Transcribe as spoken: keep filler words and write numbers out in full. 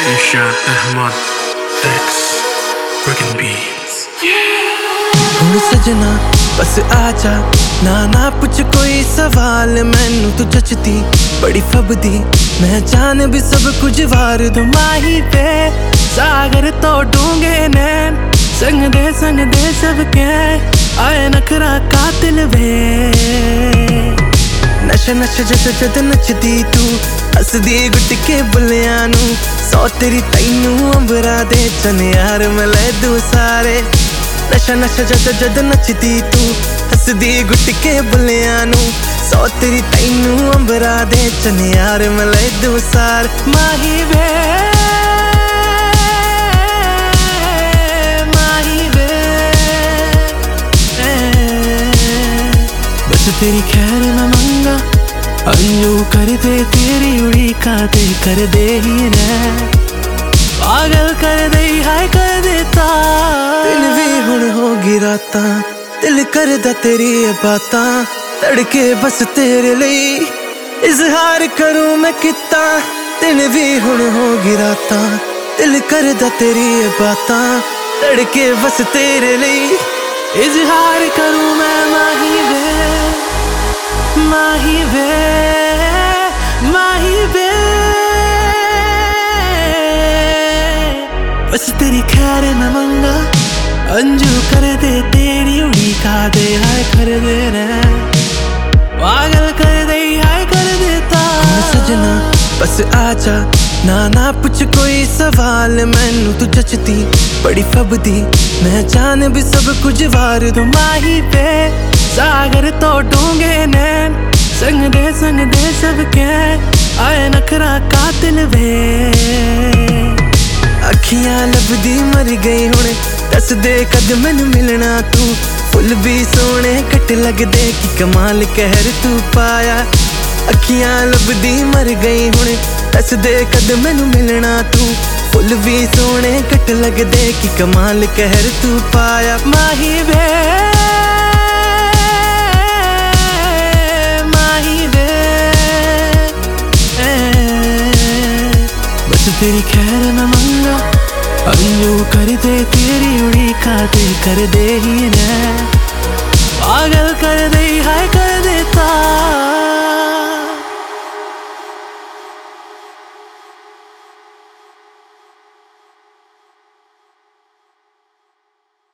Irshad Ahmad X Working Beats। हुण सजना बस आजा, ना ना पुछ कोई सवाल, मैनू तू जचदी बड़ी फबदी, मैं जान भी सब कुछ वार दूं माही पे। सागर तो डूंगे नैन संग दे संग दे सबके, आए नखरा कातिल वे। नशा नशा जद जद नचदी तू, हसदी गुट के बुलियां नू, सौ तेरी तैनू अंबरा दे चने यार मैं ले दूं सारे। नशा नशा जद जद नचदी तू, हसदी गुट के बुलियां नू, सौ तेरी तैनू अंबरा दे चने यार मैं ले दूं सारे। माही वे माही वे, बस तेरी खैर न मंगा, अंजू कर दे तेरी उड़ीका दे, कर दे ही न पागल कर दे हाय कर देता। दिल भी हुण हो गिराता, दिल करदा तेरी बातां, तड़के बस तेरे लिए इजहार करूं मैं किता। दिल भी हुण हो गिराता, दिल करदा तेरी बातां, तड़के बस तेरे लिए इजहार करूं मैं। माही वे माही वे माही वे, बस तेरी खैर न मंगा, अंजू कर दे तेरी उड़ीका दे हाय कर दे रे, पागल कर दे हाय कर देता। सजना बस आजा, ना ना पुछ कोई सवाल, मैनू तू जचदी बड़ी फबदी, मैं जान भी सब कुछ वार दूं माही पे। सागर तो डूंगे नैन संग दे संग दे सबके, आए नखरा कातिल वे। अखियां लभदी मर गई हुण, दस दे कद मैनू मिलना तू, फुल भी सोने कट लगदे कि कमाल कहर तू पाया। अखियां लभदी मर गई हुण, दस दे कद मैनू मिलना तू, फुल भी सोने कट लगदे कि कमाल कहर तू पाया। माही वे माही वे, बस तेरी खैर न मंगा, अंजू कर दे तेरी उड़ीका दे, कर दे ही न पागल कर दे हाय कर देता।